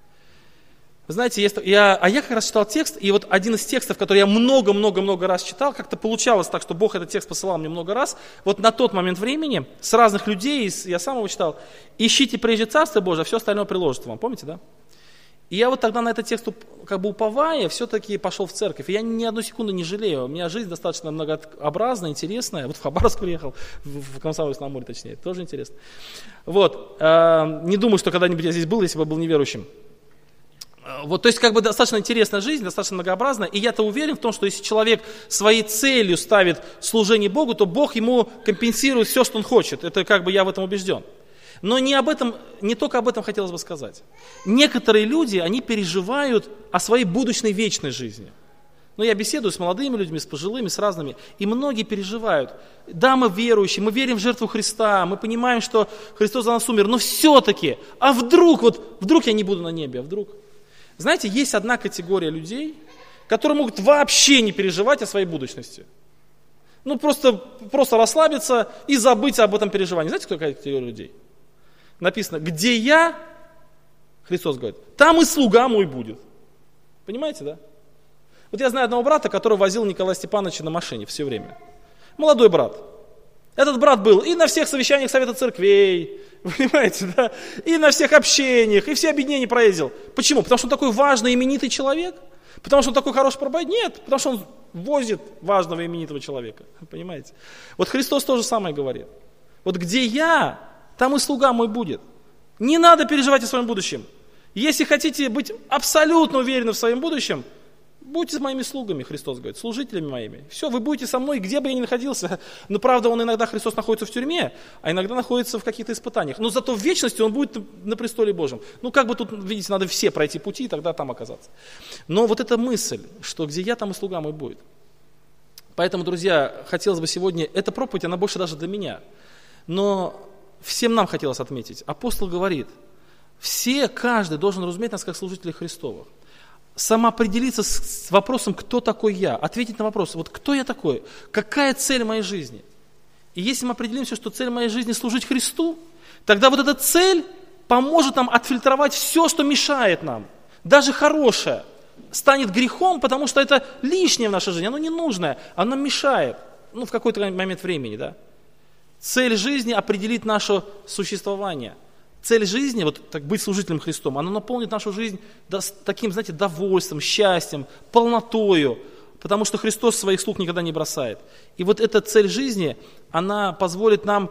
Вы знаете, я как раз читал текст, и вот один из текстов, который я много-много-много раз читал, как-то получалось так, что Бог этот текст посылал мне много раз, вот на тот момент времени, с разных людей, я сам его читал: ищите прежде Царство Божие, а все остальное приложится вам. Помните, да? И я вот тогда на этот текст, как бы уповая, все-таки пошел в церковь. И я ни одну секунду не жалею. У меня жизнь достаточно многообразная, интересная. Вот в Хабаровск приехал, в Комсомольск-на-Амуре точнее, тоже интересно. Вот. Не думаю, что когда-нибудь я здесь был, если бы был неверующим. Вот, то есть, как бы достаточно интересная жизнь, достаточно многообразная. И я-то уверен в том, что если человек своей целью ставит служение Богу, то Бог ему компенсирует все, что он хочет. Это как бы я в этом убежден. Но не только об этом хотелось бы сказать. Некоторые люди, они переживают о своей будущей вечной жизни. Но я беседую с молодыми людьми, с пожилыми, с разными, и многие переживают. Да, мы верующие, мы верим в жертву Христа, мы понимаем, что Христос за нас умер, но все-таки, а вдруг я не буду на небе, а вдруг? Знаете, есть одна категория людей, которые могут вообще не переживать о своей будущности. Ну, просто расслабиться и забыть об этом переживании. Знаете, кто такая категория людей? Написано: где я, Христос говорит, там и слуга мой будет. Понимаете, да? Вот я знаю одного брата, который возил Николая Степановича на машине все время. Молодой брат. Этот брат был и на всех совещаниях Совета Церквей, понимаете, да? И на всех общениях, и все объединения проездил. Почему? Потому что он такой важный, именитый человек? Потому что он такой хороший проповедник? Нет, потому что он возит важного, именитого человека. Понимаете? Вот Христос то же самое говорит. Вот где я, там и слуга мой будет. Не надо переживать о своем будущем. Если хотите быть абсолютно уверены в своем будущем, будьте моими слугами, Христос говорит, служителями моими. Все, вы будете со мной, где бы я ни находился. Но правда, Христос находится в тюрьме, а иногда находится в каких-то испытаниях. Но зато в вечности он будет на престоле Божьем. Ну, как бы тут, видите, надо все пройти пути, и тогда там оказаться. Но вот эта мысль, что где я, там и слуга мой будет. Поэтому, друзья, хотелось бы сегодня, эта проповедь, она больше даже для меня. Но всем нам хотелось отметить. Апостол говорит, каждый должен разуметь нас как служителей Христовых. Самоопределиться с вопросом, кто такой я, ответить на вопрос, вот кто я такой, какая цель моей жизни. И если мы определимся, что цель моей жизни служить Христу, тогда вот эта цель поможет нам отфильтровать все, что мешает нам. Даже хорошее станет грехом, потому что это лишнее в нашей жизни, оно ненужное, оно мешает, в какой-то момент времени, да. Цель жизни определит наше существование. Цель жизни, вот так быть служителем Христом, она наполнит нашу жизнь таким, знаете, довольством, счастьем, полнотою, потому что Христос своих слуг никогда не бросает. И вот эта цель жизни, она позволит нам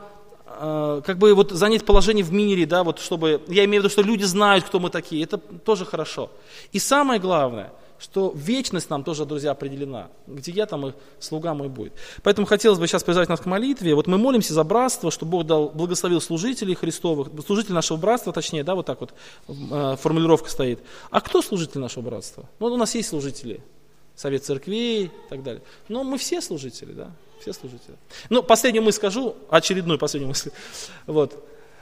занять положение в мире, да, вот чтобы, я имею в виду, что люди знают, кто мы такие, это тоже хорошо. И самое главное, что вечность нам тоже, друзья, определена. Где я, там и слуга мой будет. Поэтому хотелось бы сейчас призвать нас к молитве. Вот мы молимся за братство, чтобы Бог благословил служителей Христовых, служителей нашего братства, точнее, да, вот так вот формулировка стоит. А кто служитель нашего братства? У нас есть служители, Совет Церквей и так далее. Но мы все служители, да, все служители. Последнюю мысль скажу, очередную последнюю мысль. Вот.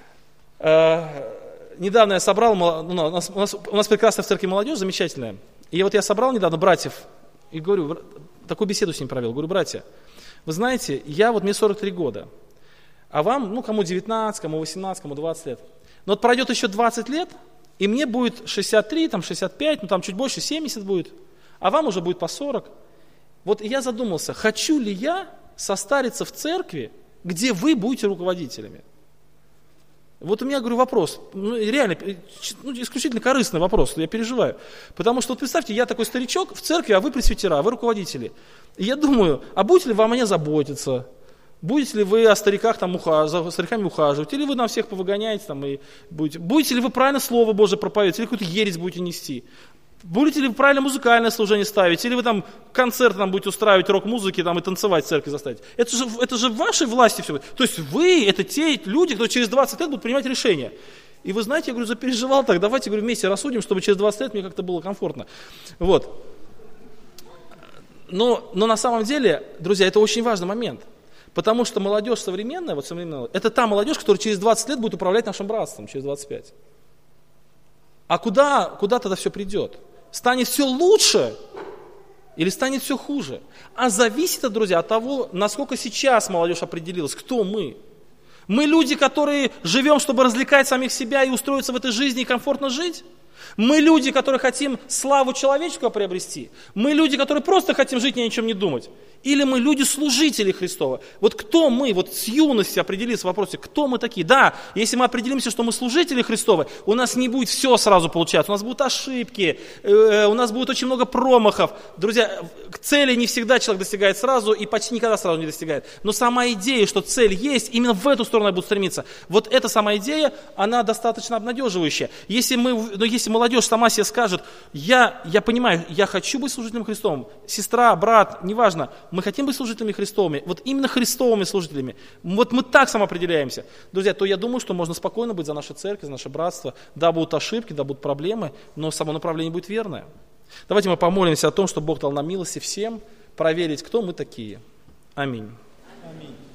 Недавно я собрал, у нас прекрасная в церкви молодежь, замечательная. И вот я собрал недавно братьев и говорю, такую беседу с ними провел. Говорю, братья, вы знаете, мне 43 года, а вам, кому 19, кому 18, кому 20 лет. Но вот пройдет еще 20 лет, и мне будет 63, 65, чуть больше, 70 будет, а вам уже будет по 40. Вот я задумался, хочу ли я состариться в церкви, где вы будете руководителями? Вот у меня, говорю, вопрос, реально, исключительно корыстный вопрос, я переживаю. Потому что, вот представьте, я такой старичок в церкви, а вы пресвитера, вы руководители. И я думаю, а будете ли вы о мне заботиться? Будете ли вы о стариках там за стариками ухаживать? Или вы нам всех повыгоняете там, и будете ли вы правильно Слово Божие проповедовать? Или какую-то ересь будете нести? Будете ли вы правильно музыкальное служение ставить? Или вы там концерты там будете устраивать, рок-музыки там, и танцевать в церкви заставить? Это же в вашей власти все. То есть вы, это те люди, кто через 20 лет будут принимать решения. И вы знаете, я говорю, запереживал так, давайте, говорю, вместе рассудим, чтобы через 20 лет мне как-то было комфортно. Вот. Но на самом деле, друзья, это очень важный момент. Потому что молодежь современная, это та молодежь, которая через 20 лет будет управлять нашим братством, через 25. А куда тогда все придет? Станет все лучше или станет все хуже? А зависит это, друзья, от того, насколько сейчас молодежь определилась, кто мы. Мы люди, которые живем, чтобы развлекать самих себя и устроиться в этой жизни и комфортно жить? Мы люди, которые хотим славу человеческую приобрести? Мы люди, которые просто хотим жить и ни о чем не думать? Или мы люди-служители Христова? Вот кто мы, вот с юности определились в вопросе, кто мы такие? Да, если мы определимся, что мы служители Христовы, у нас не будет все сразу получаться, у нас будут ошибки, у нас будет очень много промахов. Друзья, к цели не всегда человек достигает сразу и почти никогда сразу не достигает. Но сама идея, что цель есть, именно в эту сторону я буду стремиться. Вот эта сама идея, она достаточно обнадеживающая. Если молодежь сама себе скажет, я понимаю, я хочу быть служителем Христовым, сестра, брат, неважно, мы хотим быть служителями Христовыми, вот именно Христовыми служителями, вот мы так самоопределяемся, друзья, то я думаю, что можно спокойно быть за нашу церковь, за наше братство. Да, будут ошибки, да, будут проблемы, но само направление будет верное. Давайте мы помолимся о том, чтобы Бог дал нам милости всем проверить, кто мы такие. Аминь. Аминь.